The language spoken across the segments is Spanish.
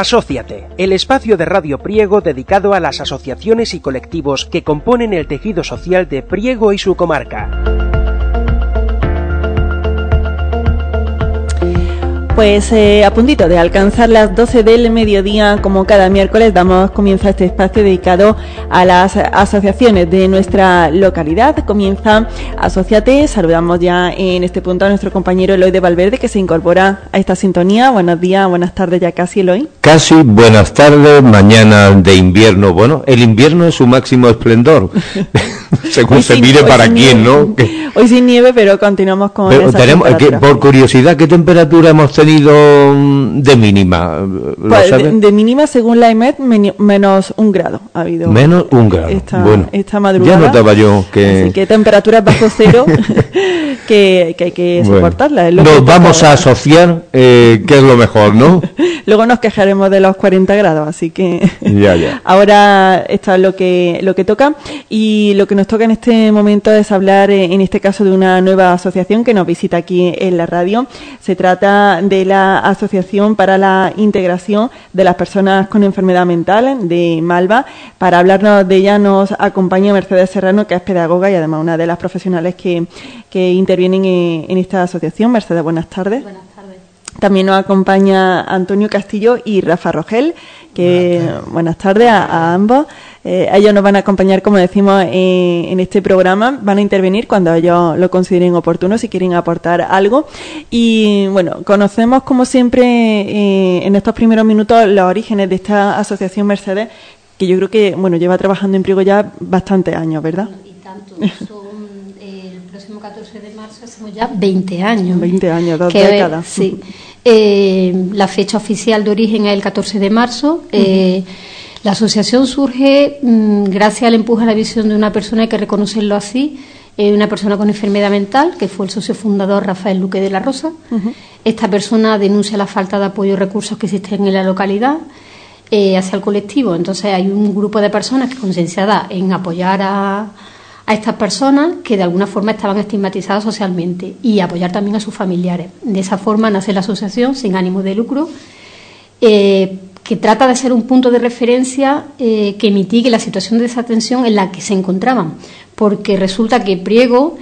Asóciate, el espacio de Radio Priego dedicado a las asociaciones y colectivos que componen el tejido social de Priego y su comarca. Pues a puntito de alcanzar las 12 del mediodía, como cada miércoles, damos comienzo a este espacio dedicado a las asociaciones de nuestra localidad. Comienza Asóciate. Saludamos ya en este punto a nuestro compañero Eloy de Valverde, que se incorpora a esta sintonía. Buenos días, buenas tardes ya casi, Eloy. Casi, buenas tardes, mañana de invierno. Bueno, el invierno es su máximo esplendor, según se mire para quién, ¿no? Hoy sin nieve, pero continuamos con esa temperatura. Por curiosidad, ¿qué temperatura hemos tenido de mínima? Pues de mínima, según la EMET, menos 1 grado ha habido. Menos 1 grado. Esta madrugada. Ya notaba yo que... Así que temperaturas bajo cero que hay que soportarlas. Nos vamos a asociar, que es lo mejor, ¿no? Luego nos quejaremos de los 40 grados, así que ya. Ahora esto es lo que toca, y lo que nos toca en este momento es hablar, en este caso, de una nueva asociación que nos visita aquí en la radio. Se trata de la Asociación para la Integración de las Personas con Enfermedad Mental de Malva. Para hablarnos de ella nos acompaña Mercedes Serrano, que es pedagoga y además una de las profesionales que intervienen en esta asociación. Mercedes, buenas tardes. Buenas tardes. También nos acompaña Antonio Castillo y Rafa Rogel, que buenas tardes a ambos. Ellos nos van a acompañar, como decimos, en este programa. Van a intervenir cuando ellos lo consideren oportuno, si quieren aportar algo. Y bueno, conocemos como siempre en estos primeros minutos los orígenes de esta asociación, Mercedes, que yo creo que lleva trabajando en Priego ya bastantes años, ¿verdad? Y tanto. El próximo 14 de marzo hacemos ya 20 años. 20 años, 2 décadas. Sí. La fecha oficial de origen es el 14 de marzo. La asociación surge gracias al empuje a la visión de una persona, hay que reconocerlo así, una persona con enfermedad mental, que fue el socio fundador Rafael Luque de la Rosa. Esta persona denuncia la falta de apoyo y recursos que existen en la localidad hacia el colectivo. Entonces hay un grupo de personas que concienciadas en apoyar a estas personas que de alguna forma estaban estigmatizadas socialmente, y apoyar también a sus familiares. De esa forma nace la asociación sin ánimo de lucro, que trata de ser un punto de referencia que mitigue la situación de desatención en la que se encontraban, porque resulta que Priego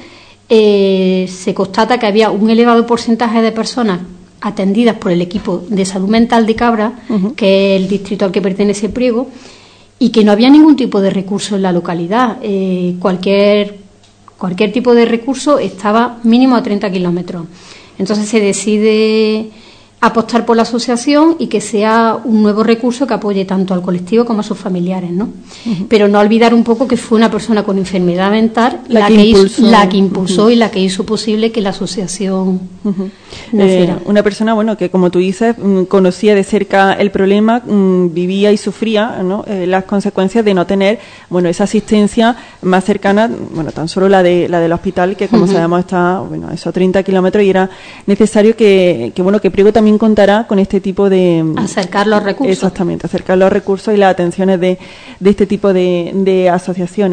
se constata que había un elevado porcentaje de personas atendidas por el equipo de salud mental de Cabra, que es el distrito al que pertenece Priego, y que no había ningún tipo de recurso en la localidad. Cualquier tipo de recurso estaba mínimo a 30 kilómetros. Entonces se decide apostar por la asociación y que sea un nuevo recurso que apoye tanto al colectivo como a sus familiares, ¿no? Pero no olvidar un poco que fue una persona con enfermedad mental la que impulsó y la que hizo posible que la asociación naciera. Una persona, que como tú dices, conocía de cerca el problema, vivía y sufría, ¿no? Las consecuencias de no tener, esa asistencia más cercana, tan solo la del hospital, que como sabemos está, a esos 30 kilómetros, y era necesario que Priego también contará con este tipo de... Acercar los recursos. Exactamente, acercar los recursos y las atenciones de este tipo de asociaciones.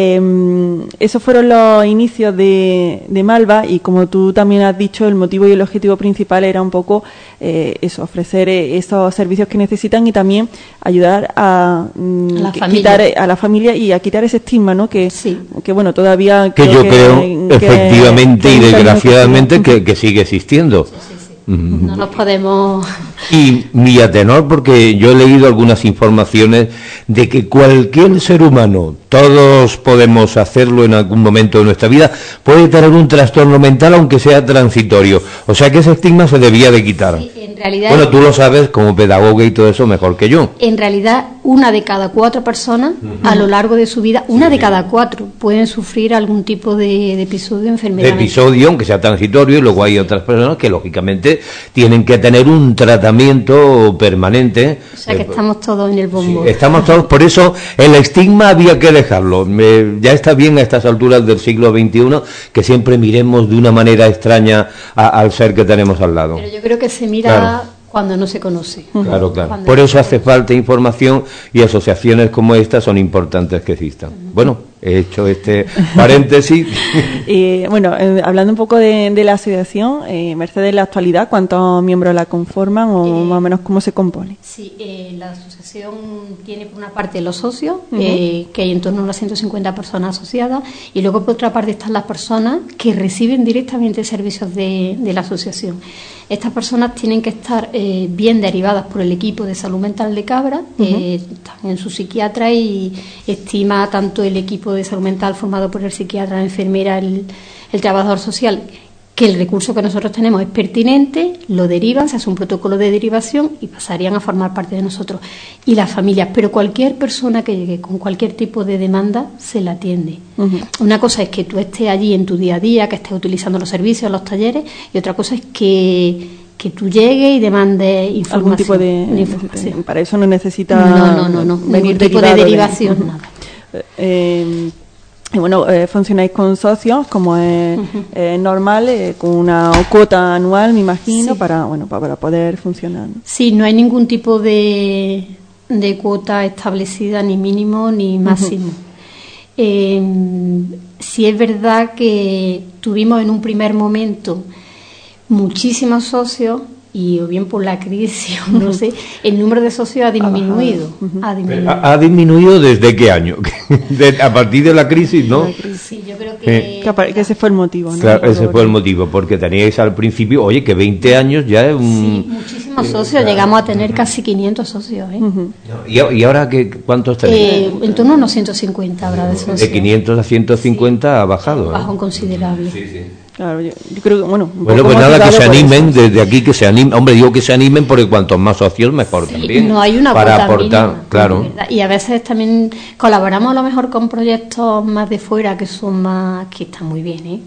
Esos fueron los inicios de Malva, y como tú también has dicho, el motivo y el objetivo principal era un poco ofrecer esos servicios que necesitan, y también ayudar a quitar a la familia y a quitar ese estigma, ¿no? Que todavía... Que yo creo, efectivamente y desgraciadamente, que sigue existiendo. Sí. No nos podemos... Y a tenor, porque yo he leído algunas informaciones de que cualquier ser humano, todos podemos hacerlo en algún momento de nuestra vida, puede tener un trastorno mental, aunque sea transitorio. O sea que ese estigma se debía de quitar. Sí, en realidad... Tú lo sabes como pedagoga y todo eso mejor que yo. En realidad, 1 de cada 4 personas, a lo largo de su vida, 1 de cada 4 pueden sufrir algún tipo de episodio de enfermedad. Aunque sea transitorio, y luego hay otras personas que lógicamente tienen que tener un tratamiento permanente. O sea que estamos todos en el bombo. Sí, estamos todos, por eso el estigma había que dejarlo. Ya está bien a estas alturas del siglo XXI que siempre miremos de una manera extraña al ser que tenemos al lado. Pero yo creo que se mira cuando no se conoce. Claro. Por eso hace falta información, y asociaciones como esta son importantes que existan. Bueno. he hecho este paréntesis. Bueno, hablando un poco de la asociación, Mercedes, en la actualidad, ¿cuántos miembros la conforman o más o menos cómo se compone? Sí, la asociación tiene por una parte los socios, que hay en torno a unas 150 personas asociadas, y luego por otra parte están las personas que reciben directamente servicios de la asociación. Estas personas tienen que estar bien derivadas por el equipo de salud mental de Cabra, están en su psiquiatra, y estima tanto el equipo de salud mental formado por el psiquiatra, la enfermera, el trabajador social, que el recurso que nosotros tenemos es pertinente, lo derivan, se hace un protocolo de derivación y pasarían a formar parte de nosotros. Y las familias, pero cualquier persona que llegue con cualquier tipo de demanda se la atiende. Una cosa es que tú estés allí en tu día a día, que estés utilizando los servicios, los talleres, y otra cosa es que tú llegues y demandes información. ¿Algún tipo de información? Para eso no necesitas no, ningún tipo de derivación, nada. Y bueno, funcionáis con socios, como es normal, con una cuota anual, me imagino, sí, para poder funcionar, ¿no? Sí, no hay ningún tipo de cuota establecida, ni mínimo ni máximo. Sí es verdad que tuvimos en un primer momento muchísimos socios, y o bien por la crisis, o no sé, el número de socios ha disminuido. ¿Ha disminuido desde qué año? A partir de la crisis, ¿no? Sí, yo creo que ese fue el motivo, ¿no? Claro, ese fue el motivo, porque teníais al principio, oye, que 20 años ya es un... Sí, muchísimos socios, llegamos a tener casi 500 socios, ¿eh? ¿Y ahora cuántos tenéis? En torno a unos 150 habrá de socios. De 500 a 150 sí, ha bajado. Bajó considerable. Sí, sí. Claro, yo creo que, bueno, pues nada, que se animen, desde aquí que se animen. Hombre, digo que se animen porque cuantos más socios mejor también. No hay una para cuota aportar, mínima, claro. Y a veces también colaboramos a lo mejor con proyectos más de fuera que son más, que están muy bien,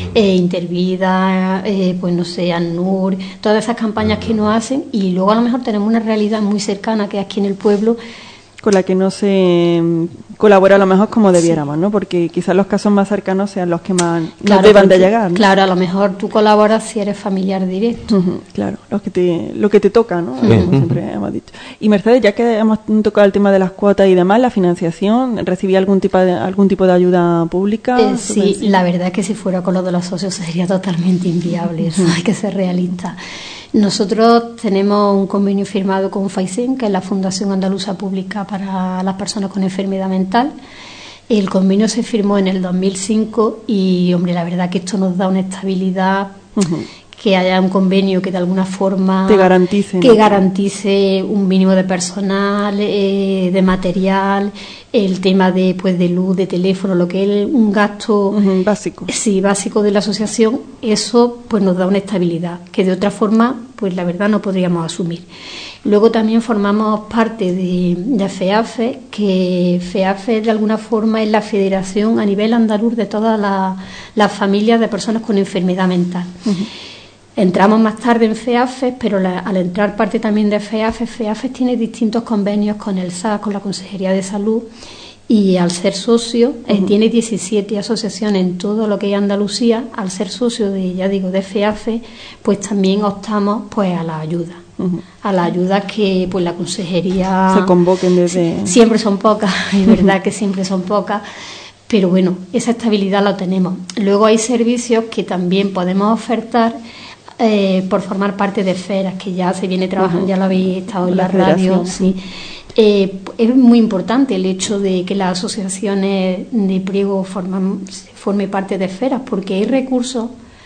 Intervida, pues no sé, ANUR, todas esas campañas que nos hacen, y luego a lo mejor tenemos una realidad muy cercana que es aquí en el pueblo, con la que no se colabora a lo mejor como debiéramos, ¿no? Porque quizás los casos más cercanos sean los que más nos deban de llegar, ¿no? Claro, a lo mejor tú colaboras si eres familiar directo. Claro, lo que te toca, ¿no? Como siempre hemos dicho. Y Mercedes, ya que hemos tocado el tema de las cuotas y demás, la financiación, ¿recibía algún tipo de ayuda pública? Sí, la verdad es que si fuera con lo de los socios sería totalmente inviable, eso hay que ser realista. Nosotros tenemos un convenio firmado con FAISEN, que es la Fundación Andaluza Pública para las Personas con Enfermedad Mental. El convenio se firmó en el 2005 y, hombre, la verdad que esto nos da una estabilidad, que haya un convenio que de alguna forma garantice un mínimo de personal, de material, el tema de luz, de teléfono, lo que es un gasto básico. Sí, básico de la asociación. Eso pues nos da una estabilidad que de otra forma pues la verdad no podríamos asumir. Luego también formamos parte de FEAFE, que FEAFE de alguna forma es la federación a nivel andaluz de todas las familias de personas con enfermedad mental. Entramos más tarde en FEAFE, pero al entrar parte también de FEAFE tiene distintos convenios con el SAS, con la Consejería de Salud, y al ser socio, tiene 17 asociaciones en todo lo que es Andalucía. Al ser socio de FEAFE, pues también optamos pues a la ayuda. A la ayuda que pues la consejería se convoquen desde... Siempre son pocas, es verdad que siempre son pocas, pero bueno, esa estabilidad la tenemos. Luego hay servicios que también podemos ofertar por formar parte de FERAS, que ya se viene trabajando, ya lo habéis estado en la radio, sí. Es muy importante el hecho de que las asociaciones de Priego forme parte de FERAS, porque hay recursos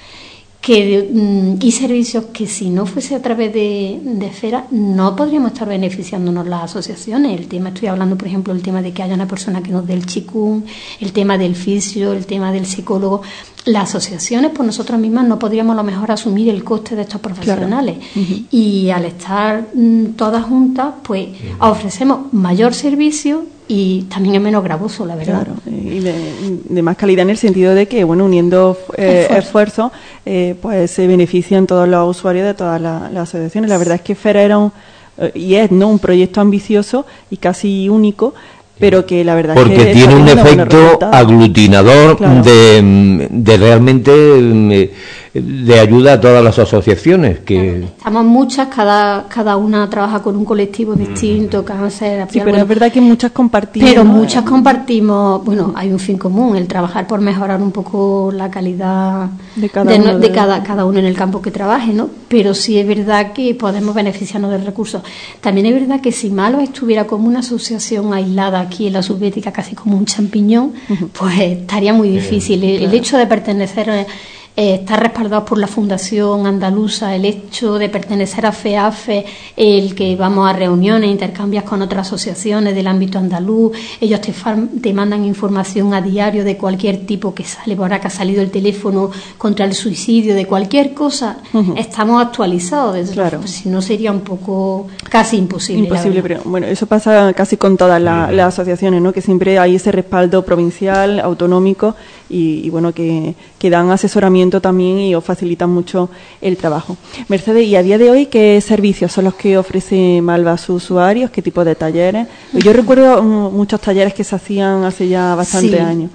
y servicios que si no fuese a través de FERAS no podríamos estar beneficiándonos las asociaciones. Estoy hablando, por ejemplo, el tema de que haya una persona que nos dé el chikung, el tema del fisio, el tema del psicólogo. Las asociaciones por nosotras mismas no podríamos a lo mejor asumir el coste de estos profesionales. Claro. Y al estar todas juntas, pues ofrecemos mayor servicio y también es menos gravoso, la verdad. Claro, y de más calidad en el sentido de que, bueno, uniendo esfuerzos, pues se benefician todos los usuarios de todas las asociaciones. La verdad es que FERA era un proyecto ambicioso y casi único, pero que la verdad porque es que tiene un efecto aglutinador, claro, de realmente de ayuda a todas las asociaciones que estamos muchas, cada una trabaja con un colectivo distinto, cáncer, sí, pero es verdad que muchas compartimos, pero muchas compartimos, bueno, hay un fin común, el trabajar por mejorar un poco la calidad de cada uno en el campo que trabaje, ¿no? Pero sí es verdad que podemos beneficiarnos del recurso. También es verdad que si Malva estuviera como una asociación aislada aquí en la Subbética, casi como un champiñón, pues estaría muy difícil. El hecho de pertenecer, estar respaldados por la Fundación Andaluza, el hecho de pertenecer a FEAFE, el que vamos a reuniones, intercambias con otras asociaciones del ámbito andaluz, ellos te mandan información a diario de cualquier tipo que sale, por acá ha salido el teléfono contra el suicidio, de cualquier cosa, estamos actualizados, claro. Si no sería un poco casi imposible. Pero bueno, eso pasa casi con todas las asociaciones, ¿no? Que siempre hay ese respaldo provincial, autonómico y bueno, que dan asesoramiento también y os facilitan mucho el trabajo. Mercedes, ¿y a día de hoy qué servicios son los que ofrece Malva a sus usuarios? ¿Qué tipo de talleres? Yo recuerdo muchos talleres que se hacían hace ya bastantes años.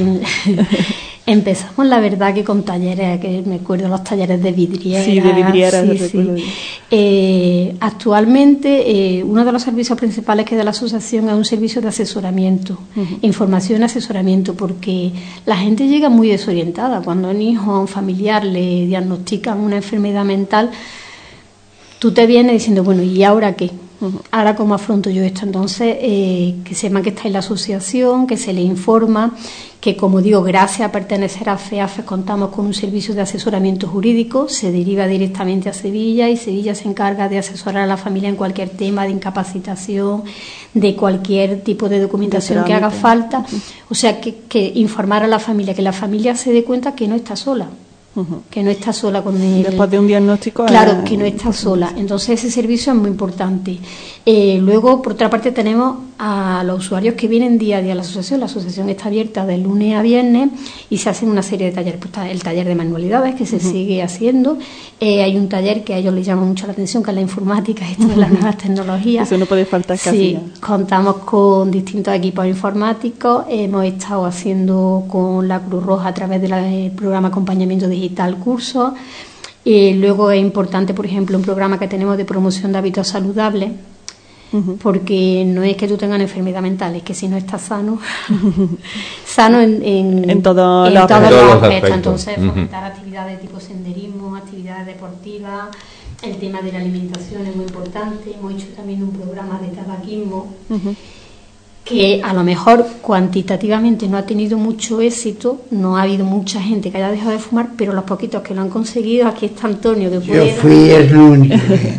Empezamos, la verdad, que con talleres, que me acuerdo los talleres de vidrieras. Sí, de vidrieras, sí. Actualmente, uno de los servicios principales que da la asociación es un servicio de asesoramiento, información y asesoramiento, porque la gente llega muy desorientada. Cuando a un hijo, a un familiar le diagnostican una enfermedad mental, tú te vienes diciendo, bueno, ¿y ahora qué? Ahora, ¿cómo afronto yo esto? Entonces, que sepan que está en la asociación, que se le informa, que, como digo, gracias a pertenecer a FEAFE contamos con un servicio de asesoramiento jurídico, se deriva directamente a Sevilla y Sevilla se encarga de asesorar a la familia en cualquier tema de incapacitación, de cualquier tipo de documentación que haga falta. O sea, que informar a la familia, que la familia se dé cuenta que no está sola. Que no está sola con él. Después de un diagnóstico. Claro, que no está sola. Entonces ese servicio es muy importante. Luego, por otra parte, tenemos a los usuarios que vienen día a día a la asociación. La asociación está abierta de lunes a viernes y se hacen una serie de talleres. Pues está el taller de manualidades, que se sigue haciendo. Hay un taller que a ellos les llama mucho la atención, que es la informática, esto de las nuevas tecnologías. Eso no puede faltar casi. Sí, contamos con distintos equipos informáticos. Hemos estado haciendo con la Cruz Roja a través del programa Acompañamiento Digital cursos. Luego es importante, por ejemplo, un programa que tenemos de promoción de hábitos saludables, porque no es que tú tengas una enfermedad mental, es que si no estás sano, sano en todos los aspectos. Entonces, fomentar actividades tipo senderismo, actividades deportivas, el tema de la alimentación es muy importante. Hemos hecho también un programa de tabaquismo, que a lo mejor cuantitativamente no ha tenido mucho éxito, no ha habido mucha gente que haya dejado de fumar, pero los poquitos que lo han conseguido, aquí está Antonio, que puede... Yo fui el único,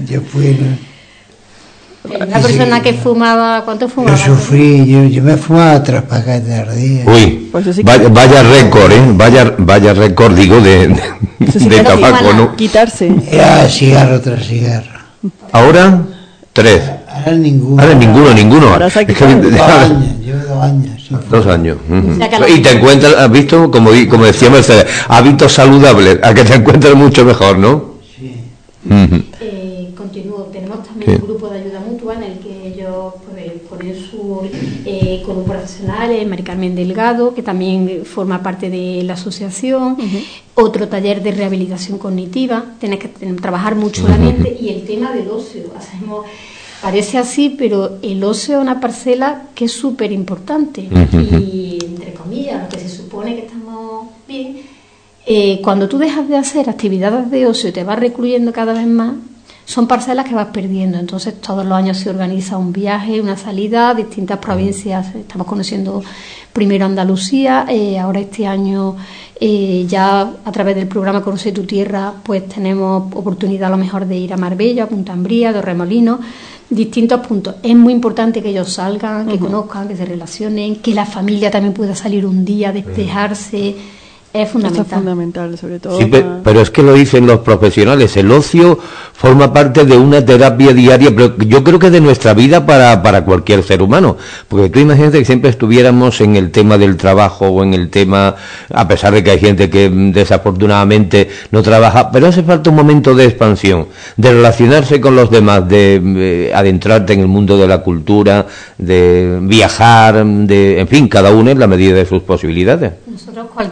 Una persona que fumaba, ¿cuánto fumaba? Yo sufrí, yo me fumaba 3 paquetes al día. Uy, pues sí, vaya récord, vaya récord, digo, de tabaco, ¿no? Quitarse. Era cigarro tras cigarro. ¿Ahora? 3. Ahora ninguno. Ahora ninguno. Ahora se ha quitado. Llevo 2 años. Sí. 2 años. Y te encuentras, has visto, como decía Mercedes, hábitos saludables, a que te encuentras mucho mejor, ¿no? Sí. Continúo. Tenemos también un grupo de ayuda mutua en el que ellos ponen su con un profesional, Mari Carmen Delgado, que también forma parte de la asociación. Otro taller de rehabilitación cognitiva. Tienes que trabajar mucho la mente y el tema del ocio. Parece así, pero el ocio es una parcela que es súper importante. Y, entre comillas, lo que se supone que estamos bien, cuando tú dejas de hacer actividades de ocio y te vas recluyendo cada vez más, son parcelas que vas perdiendo. Entonces, todos los años se organiza un viaje, una salida a distintas provincias. Estamos conociendo primero Andalucía, ahora este año ya a través del programa Conoce tu Tierra, pues tenemos oportunidad a lo mejor de ir a Marbella, a Punta Ambría, Torremolinos, distintos puntos. Es muy importante que ellos salgan, que conozcan, que se relacionen, que la familia también pueda salir un día, despejarse. Es fundamental. Esto es fundamental, sobre todo. Sí, pero es que lo dicen los profesionales, el ocio forma parte de una terapia diaria, pero yo creo que de nuestra vida para cualquier ser humano, porque tú imagínate que siempre estuviéramos en el tema del trabajo o en el tema, a pesar de que hay gente que desafortunadamente no trabaja, pero hace falta un momento de expansión, de relacionarse con los demás, de adentrarte en el mundo de la cultura, de viajar, en fin, cada uno en la medida de sus posibilidades. Nosotros cualquier exposición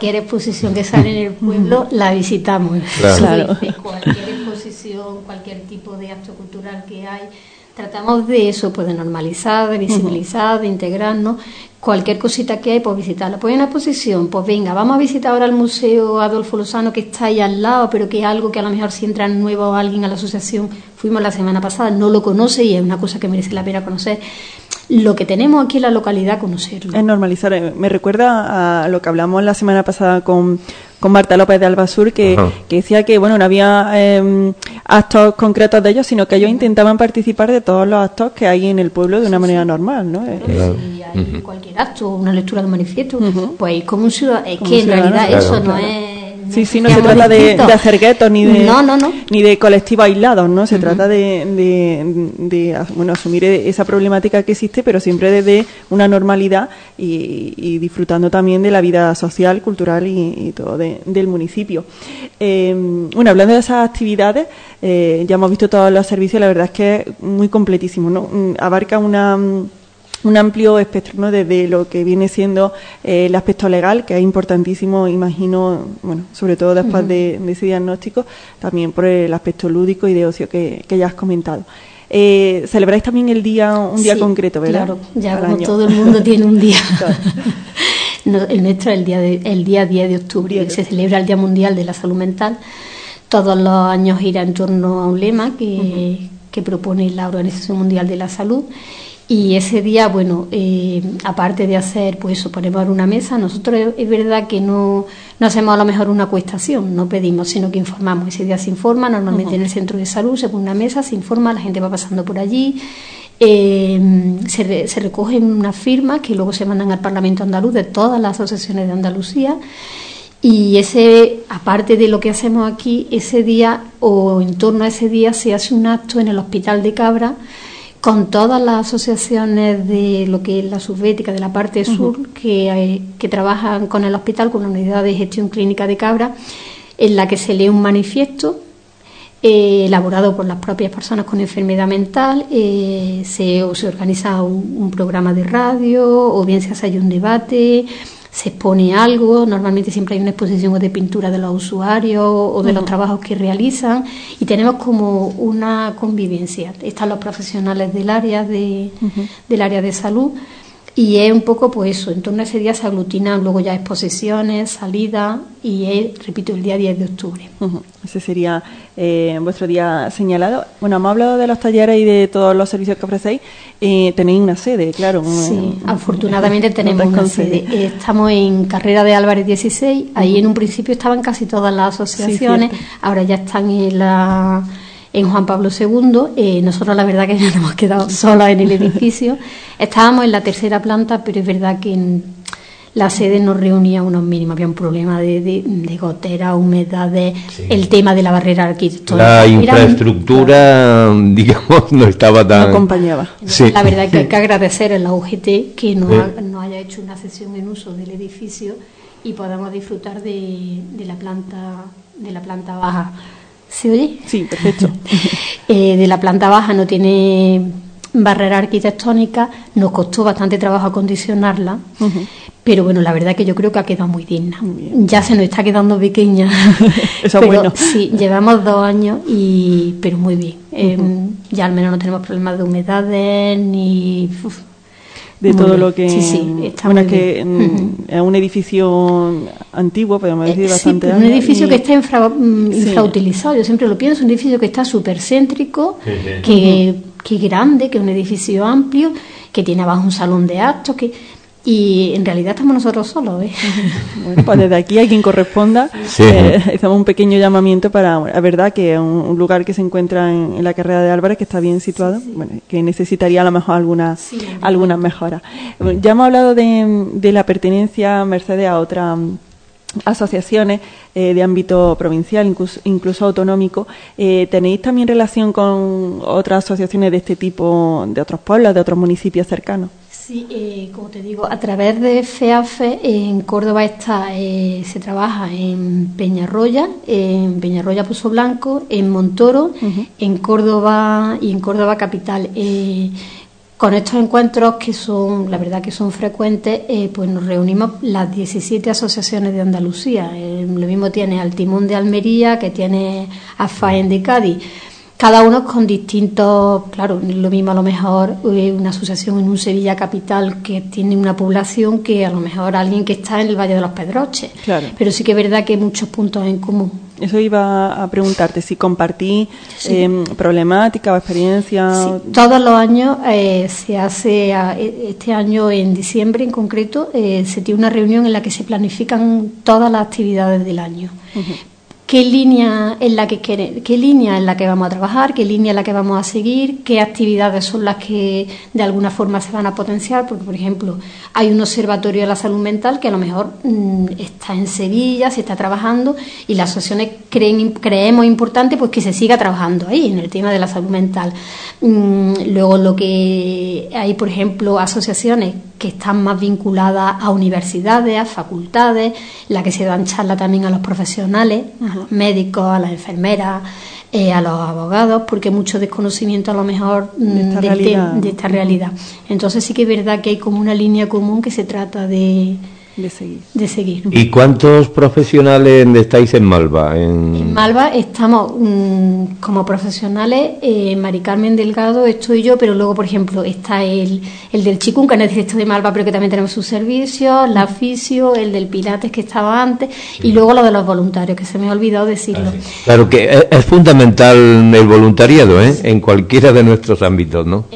exposición que sale en el pueblo la visitamos. Claro. Cualquier exposición, cualquier tipo de acto cultural que hay, tratamos de eso, pues de normalizar, de visibilizar, de integrarnos. Cualquier cosita que hay, pues visitarla. Pues hay una exposición, pues venga, vamos a visitar ahora el Museo Adolfo Lozano, que está ahí al lado, pero que es algo que a lo mejor si entra nuevo alguien a la asociación, fuimos la semana pasada, no lo conoce y es una cosa que merece la pena conocer. Lo que tenemos aquí en la localidad, conocerlo. Es normalizar. Me recuerda a lo que hablamos la semana pasada con Marta López de Albasur, que decía que bueno, no había actos concretos de ellos, sino que ellos intentaban participar de todos los actos que hay en el pueblo de una manera normal, ¿no? Si hay cualquier acto, una lectura del manifiesto, pues como un ciudadano, es que en realidad eso no es... Sí, no se trata de hacer guetos ni de ni de colectivos aislados, ¿no? Se trata de bueno, asumir esa problemática que existe, pero siempre desde una normalidad y disfrutando también de la vida social, cultural y todo del municipio. Bueno, hablando de esas actividades, ya hemos visto todos los servicios, la verdad es que es muy completísimo, ¿no? Abarca un amplio espectro, ¿no? Desde lo que viene siendo el aspecto legal, que es importantísimo, imagino, bueno, sobre todo después de ese diagnóstico, también por el aspecto lúdico y de ocio que ya has comentado. Celebráis también un día concreto, ¿verdad? Claro, ya como todo el mundo tiene un día. El nuestro es el día 10 de octubre, se celebra el Día Mundial de la Salud Mental. Todos los años gira en torno a un lema que propone la Organización Mundial de la Salud. Y ese día, bueno, aparte de hacer, pues eso, ponemos una mesa, nosotros es verdad que no hacemos a lo mejor una cuestación, no pedimos, sino que informamos. Ese día se informa, normalmente en el centro de salud se pone una mesa, se informa, la gente va pasando por allí, se recogen unas firmas que luego se mandan al Parlamento Andaluz de todas las asociaciones de Andalucía. Y aparte de lo que hacemos aquí, ese día o en torno a ese día se hace un acto en el Hospital de Cabra, con todas las asociaciones de lo que es la subbética de la parte sur que trabajan con el hospital, con la unidad de gestión clínica de Cabra, en la que se lee un manifiesto elaborado por las propias personas con enfermedad mental, se organiza un programa de radio o bien se hace un debate, se expone algo, normalmente siempre hay una exposición de pintura de los usuarios o de los trabajos que realizan y tenemos como una convivencia. Están los profesionales del área del área de salud y es un poco pues eso, en torno a ese día se aglutinan luego ya exposiciones, salidas y es, repito, el día 10 de octubre. Ese sería vuestro día señalado. Bueno, hemos hablado de los talleres y de todos los servicios que ofrecéis. Tenéis una sede, claro. Sí, afortunadamente tenemos una sede. Estamos en Carrera de Álvarez 16. Ahí en un principio estaban casi todas las asociaciones. Sí, ahora ya están en Juan Pablo II. Nosotros la verdad que ya nos hemos quedado solos en el edificio. Estábamos en la tercera planta, pero es verdad que la sede nos reunía unos mínimos. Había un problema de gotera, humedades, el tema de la barrera arquitectónica. La infraestructura, digamos, no estaba tan... No acompañaba. Sí. La verdad que hay que agradecer a la UGT que nos haya hecho una sesión en uso del edificio y podamos disfrutar de la planta baja. ¿Se oye? Sí, perfecto. De la planta baja no tiene barrera arquitectónica, nos costó bastante trabajo acondicionarla, pero bueno, la verdad que yo creo que ha quedado muy digna. Ya se nos está quedando pequeña. Eso pero bueno. Sí, llevamos 2 años, pero muy bien. Ya al menos no tenemos problemas de humedades ni... de muy todo bien. Lo que... Sí, está bueno, muy es que es un edificio antiguo, podemos decir, bastante un edificio que está infrautilizado, yo siempre lo pienso, un edificio que está súper céntrico, que grande, que es un edificio amplio, que tiene abajo un salón de actos, y en realidad estamos nosotros solos. Bueno, pues desde aquí a quien corresponda hacemos un pequeño llamamiento para, es verdad que es un lugar que se encuentra en la carrera de Álvarez, que está bien situado, bueno, que necesitaría a lo mejor algunas mejoras. Ya hemos hablado de la pertenencia, Mercedes, a otras asociaciones de ámbito provincial, incluso autonómico. ¿Tenéis también relación con otras asociaciones de este tipo, de otros pueblos, de otros municipios cercanos? Sí, como te digo, a través de FEAFE en Córdoba se trabaja en Peñarroya Pozo Blanco, en Montoro, en Córdoba y en Córdoba capital. Con estos encuentros, que son, la verdad que son frecuentes, pues nos reunimos las 17 asociaciones de Andalucía. Lo mismo tiene Al Timón de Almería, que tiene AFAEN de Cádiz. Cada uno con distintos, claro, lo mismo a lo mejor una asociación en un Sevilla capital que tiene una población que a lo mejor alguien que está en el Valle de los Pedroches. Claro. Pero sí que es verdad que hay muchos puntos en común. Eso iba a preguntarte, si compartí problemática o experiencia. Sí, todos los años se hace, este año en diciembre en concreto, se tiene una reunión en la que se planifican todas las actividades del año. Uh-huh. ¿Qué línea es la que vamos a trabajar? ¿Qué línea es la que vamos a seguir? ¿Qué actividades son las que de alguna forma se van a potenciar? Porque, por ejemplo, hay un observatorio de la salud mental que a lo mejor está en Sevilla, se está trabajando y las asociaciones creemos importante pues que se siga trabajando ahí en el tema de la salud mental. Luego lo que hay, por ejemplo, asociaciones que están más vinculadas a universidades, a facultades, la que se dan charlas también a los profesionales, a los médicos, a las enfermeras, a los abogados, porque hay mucho desconocimiento a lo mejor de esta realidad. Entonces sí que es verdad que hay como una línea común que se trata de seguir. ¿Y cuántos profesionales estáis en Malva? En Malva estamos como profesionales, Mari Carmen Delgado, estoy yo, pero luego, por ejemplo, está el del Chikun, que no es directo de Malva, pero que también tenemos sus servicios, la fisio, el del Pilates, que estaba antes, y luego lo de los voluntarios, que se me ha olvidado decirlo. Claro que es fundamental el voluntariado, en cualquiera de nuestros ámbitos, ¿no?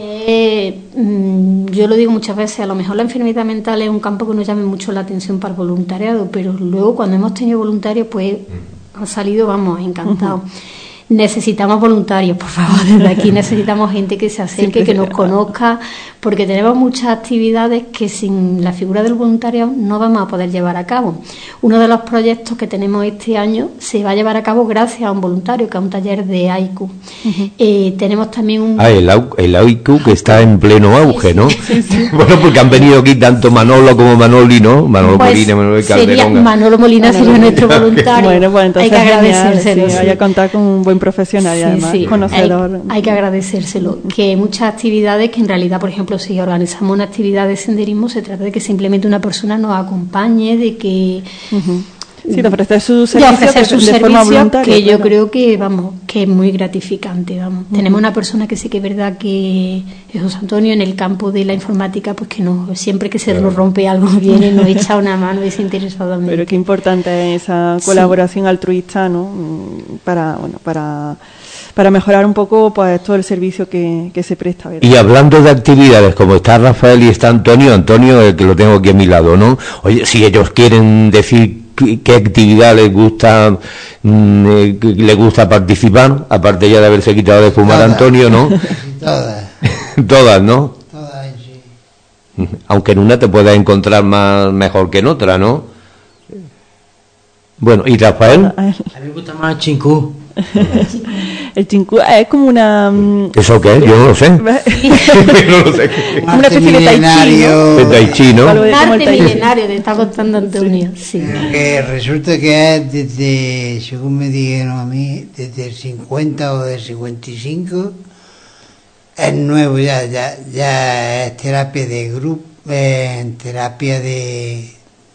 Yo lo digo muchas veces, a lo mejor la enfermedad mental es un campo que nos llame mucho la atención para el voluntariado, pero luego cuando hemos tenido voluntarios pues han salido, vamos, encantados. Necesitamos voluntarios, por favor, desde aquí necesitamos gente que se acerque, que nos conozca, porque tenemos muchas actividades que sin la figura del voluntario no vamos a poder llevar a cabo. Uno de los proyectos que tenemos este año se va a llevar a cabo gracias a un voluntario, que es un taller de haiku. Tenemos también un... el haiku que está en pleno auge, ¿no? Sí. Bueno, porque han venido aquí tanto Manolo como Manoli, ¿no? Manolo Molina, Manuel Calderón. Manolo Molina sería nuestro voluntario. Bueno, pues entonces hay que agradecérselo. Sí, vaya a contar con un buen profesional y además conocedor. Hay que agradecérselo. Que hay muchas actividades que en realidad, por ejemplo, si organizamos una actividad de senderismo, se trata de que simplemente una persona nos acompañe, de que... Sí, de ofrecer sus servicios de forma voluntaria. Que yo creo que, vamos, que es muy gratificante, vamos. Tenemos una persona que sí que es verdad que es José Antonio en el campo de la informática, pues que no, siempre que se nos rompe algo viene y nos echa una mano desinteresadamente. Pero qué importante es esa colaboración altruista, ¿no? Para mejorar un poco pues todo el servicio que se presta, ¿verdad? Y hablando de actividades, como está Rafael y está Antonio, que lo tengo aquí a mi lado, ¿no? Oye, si ellos quieren decir qué actividad les gusta participar, aparte ya de haberse quitado de fumar todas. Antonio, ¿no? Todas, ¿no? Todas, sí. Aunque en una te puedas encontrar mejor que en otra, ¿no? Bueno, ¿y Rafael? A mí me gusta más el chincú. El chincú es como una... ¿Eso qué es? Yo no lo sé. No lo sé. Una especie de tai chi, ¿no? De tai chi, ¿no? Un arte milenario, te está contando Antonio. Sí. Que resulta que es desde, según me dijeron a mí, desde el 50 o del 55, es nuevo ya es terapia de grupo, terapia de...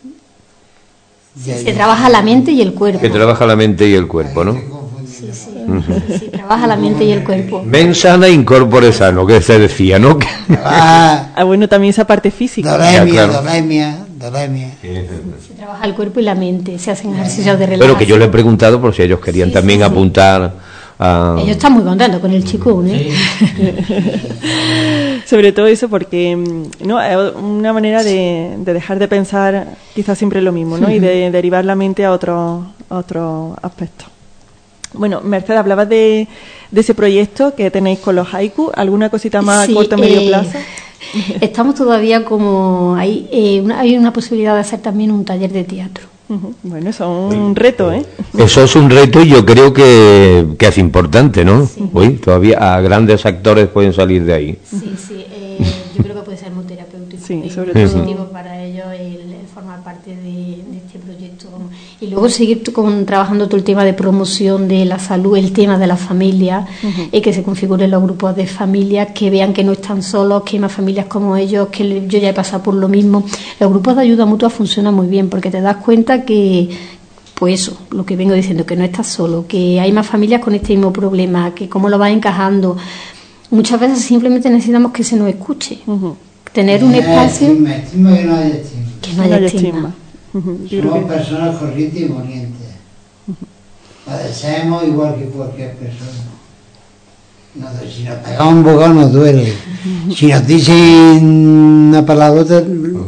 se trabaja la mente y el cuerpo. Que trabaja la mente y el cuerpo, ¿no? Sí, trabaja la mente y el cuerpo. Men sana, incorpore sano, que se decía, ¿no? Bueno, también esa parte física. Dolemia. Se trabaja el cuerpo y la mente, se hacen ejercicios de relajación. Pero que yo le he preguntado por si ellos querían también apuntar a... Ellos están muy contentos con el Chikun, ¿eh? Sobre todo eso porque no es una manera de dejar de pensar quizás siempre lo mismo, ¿no? Y de derivar la mente a otros aspectos. Bueno, Mercedes, hablabas de ese proyecto que tenéis con los haiku. ¿Alguna cosita más a corto o medio plazo? Estamos todavía como... hay una posibilidad de hacer también un taller de teatro. Bueno, eso es un reto, ¿eh? Eso es un reto y yo creo que es importante, ¿no? Sí. Todavía grandes actores pueden salir de ahí. Sí, yo creo que puede ser muy terapéutico. Sí, sobre todo. Positivo para ellos el formar parte de este proyecto. Y Y luego seguir trabajando todo el tema de promoción de la salud, el tema de la familia, que se configuren los grupos de familias, que vean que no están solos, que hay más familias como ellos, que yo ya he pasado por lo mismo. Los grupos de ayuda mutua funcionan muy bien porque te das cuenta que, pues eso, lo que vengo diciendo, que no estás solo, que hay más familias con este mismo problema, que cómo lo vas encajando. Muchas veces simplemente necesitamos que se nos escuche, tener un espacio... Estigma, que no haya estigma. Que no haya estigma. Somos personas corrientes y molientes. Padecemos igual que cualquier persona. Si nos pegamos un bocado nos duele. Si nos dicen una palabrota,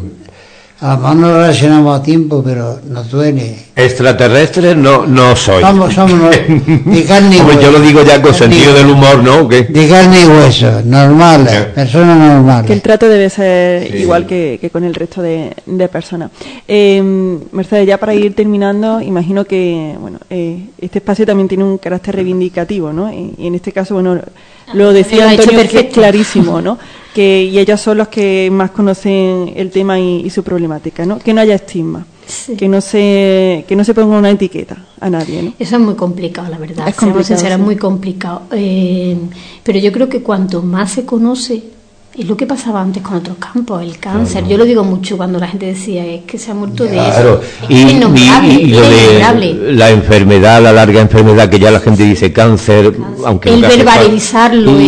a lo mejor no lo reaccionamos a tiempo, pero nos duele. Extraterrestres no soy. Somos de carne y hueso. Yo lo digo ya con sentido del humor, ¿no? ¿Qué? De carne y hueso, normales, personas normales. Que el trato debe ser igual que con el resto de personas. Mercedes, ya para ir terminando, imagino que este espacio también tiene un carácter reivindicativo, ¿no? Y en este caso, lo decía Antonio, que es clarísimo, ¿no? Y ellos son los que más conocen el tema y su problemática, ¿no? Que no haya estigma. Sí. Que no se ponga una etiqueta a nadie, ¿no? Eso es muy complicado, la verdad. Es complicado, es muy complicado. Pero yo creo que cuanto más se conoce, es lo que pasaba antes con otros campos, el cáncer. Yo lo digo mucho cuando la gente decía, es que se ha muerto de eso. Y lo de la enfermedad, la larga enfermedad, que ya la gente dice cáncer, aunque el verbalizarlo.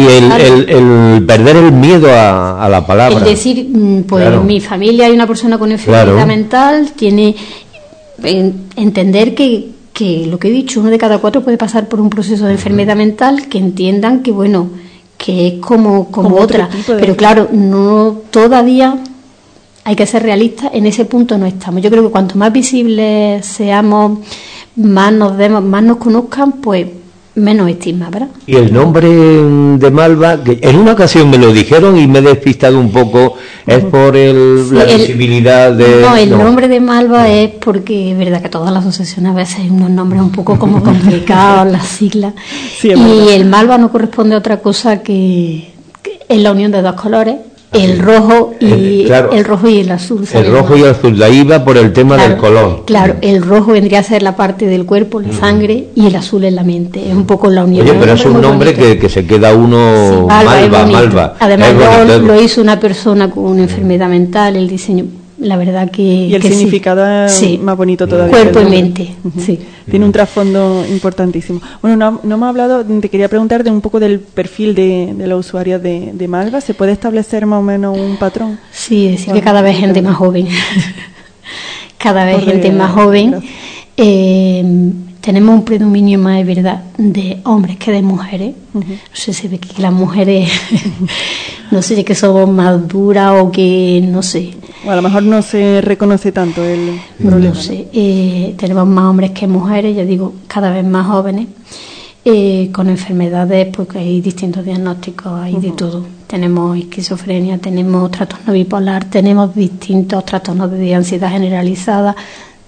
El perder el miedo a la palabra. El decir, pues en mi familia hay una persona con enfermedad mental, tiene entender que lo que he dicho, 1 de cada 4 puede pasar por un proceso de enfermedad mental, que entiendan que que es como otra, pero claro, no todavía hay que ser realistas, en ese punto no estamos. Yo creo que cuanto más visibles seamos, más nos conozcan, pues menos estigma, ¿verdad? Y el nombre de Malva, que en una ocasión me lo dijeron y me he despistado un poco, es por la visibilidad de... No, el nombre de Malva es porque es verdad que todas las asociaciones a veces hay unos nombres un poco como complicados, las siglas, y el Malva no corresponde a otra cosa que es la unión de 2 colores, el rojo y el rojo y el azul. El rojo y el azul, la IVA por el tema del color. Claro, el rojo vendría a ser la parte del cuerpo, la sangre, y el azul es la mente. Es un poco la unión. Oye, pero es un nombre que se queda uno... Sí, Malva. Además, lo hizo una persona con una enfermedad mental, el diseño... La verdad que... Y el significado es más bonito todavía. Cuerpo y mente, sí. Tiene un trasfondo importantísimo. Bueno, no me ha hablado, te quería preguntar de un poco del perfil de los usuarios de Malva. ¿Se puede establecer más o menos un patrón? Sí, decir que cada vez gente más joven. Cada vez gente más joven. Tenemos un predominio más, es verdad, de hombres que de mujeres. No sé, se ve que las mujeres, no sé, que somos más duras o que, no sé. O a lo mejor no se reconoce tanto el problema. No sé, tenemos más hombres que mujeres, ya digo, cada vez más jóvenes, con enfermedades, porque hay distintos diagnósticos, hay de todo. Tenemos esquizofrenia, tenemos trastorno bipolar, tenemos distintos trastornos de ansiedad generalizada.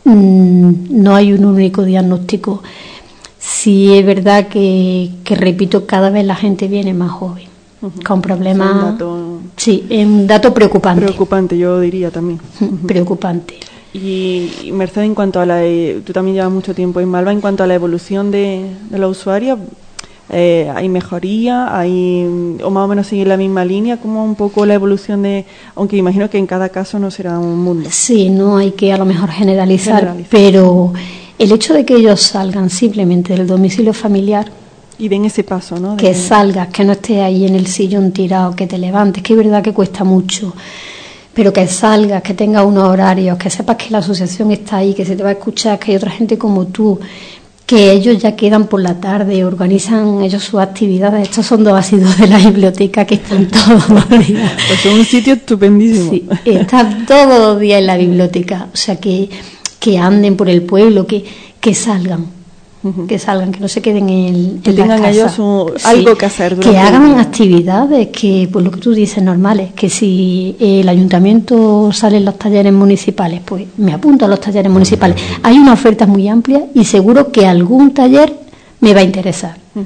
No hay un único diagnóstico. Sí es verdad que repito, cada vez la gente viene más joven, con problemas. Sí, es un dato preocupante. Preocupante, yo diría también. Preocupante. Y Mercedes, en cuanto a tú también llevas mucho tiempo en Malva, en cuanto a la evolución de los usuarios, ¿hay mejoría? ¿O más o menos sigue la misma línea? ¿Cómo un poco la evolución aunque imagino que en cada caso no será un mundo? Sí, no hay que a lo mejor generalizar. Pero el hecho de que ellos salgan simplemente del domicilio familiar y den ese paso, ¿no? Que salgas, que no estés ahí en el sillón tirado, que te levantes, que es verdad que cuesta mucho, pero que salgas, que tengas unos horarios, que sepas que la asociación está ahí, que se te va a escuchar, que hay otra gente como tú, que ellos ya quedan por la tarde, organizan ellos sus actividades. Estos son 2 ácidos de la biblioteca que están todos los días. Pues es un sitio estupendísimo. Sí, están todos los días en la biblioteca, o sea, que anden por el pueblo, que salgan. Que salgan, que no se queden en que tengan la casa. Ellos algo que hacer, que hagan actividades, que por lo que tú dices, normales, que si el ayuntamiento sale en los talleres municipales, pues me apunto a los talleres municipales. Hay una oferta muy amplia y seguro que algún taller me va a interesar.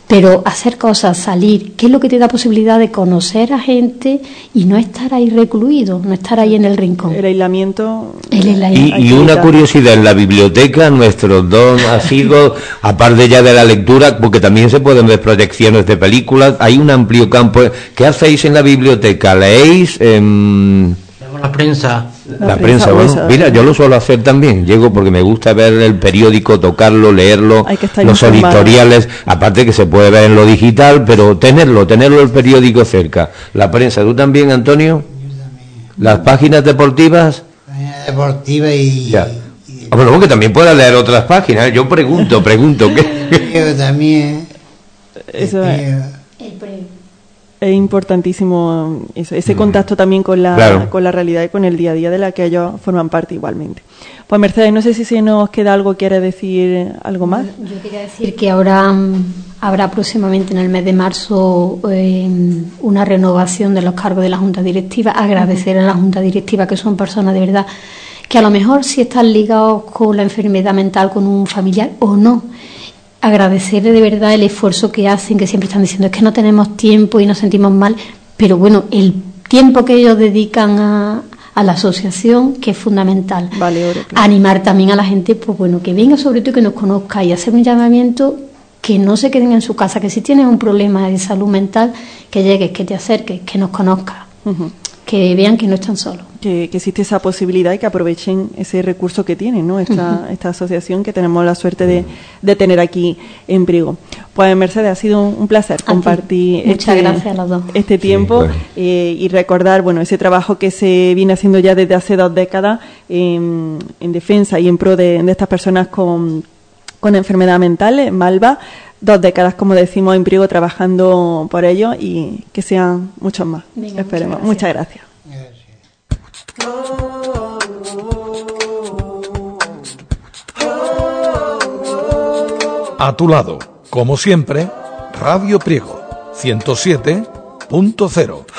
Pero hacer cosas, salir, ¿qué es lo que te da posibilidad de conocer a gente y no estar ahí recluido, no estar ahí en el rincón? El aislamiento. Y una curiosidad, en la biblioteca nuestro don ha sido, aparte ya de la lectura, porque también se pueden ver proyecciones de películas, hay un amplio campo. ¿Qué hacéis en la biblioteca? ¿Leéis? La prensa. La prensa, bueno, mira, yo lo suelo hacer también, llego porque me gusta ver el periódico, tocarlo, leerlo, los editoriales, aparte que se puede ver en lo digital, pero tenerlo el periódico cerca. La prensa, ¿tú también, Antonio? Yo también. ¿Las páginas deportivas? Deportiva y... Ya. Bueno, que también pueda leer otras páginas, yo pregunto, ¿qué? Yo también. Eso es importantísimo, ese contacto también con la realidad y con el día a día de la que ellos forman parte igualmente. Pues Mercedes, no sé si se nos queda algo, ¿quiere decir algo más? Yo quería decir que ahora habrá próximamente en el mes de marzo una renovación de los cargos de la Junta Directiva. Agradecer a la Junta Directiva, que son personas de verdad que a lo mejor sí están ligados con la enfermedad mental, con un familiar o no. Agradecer de verdad el esfuerzo que hacen, que siempre están diciendo es que no tenemos tiempo y nos sentimos mal, pero bueno, el tiempo que ellos dedican a la asociación, que es fundamental. Vale, claro. Animar también a la gente, pues bueno, que venga sobre todo y que nos conozca, y hacer un llamamiento, que no se queden en su casa, que si tienen un problema de salud mental, que llegues, que te acerques, que nos conozcas. Que vean que no están solos. Que existe esa posibilidad y que aprovechen ese recurso que tienen, ¿no? Esta asociación que tenemos la suerte de tener aquí en Priego. Pues Mercedes, ha sido un placer compartir gracias a los dos. Este tiempo, sí, bueno. Y recordar ese trabajo que se viene haciendo ya desde hace 2 décadas en defensa y en pro de estas personas con enfermedad mental, Malva. 2 décadas, como decimos, en Priego trabajando por ello, y que sean muchos más. Venga, esperemos. Muchas gracias. A tu lado, como siempre, Radio Priego 107.0.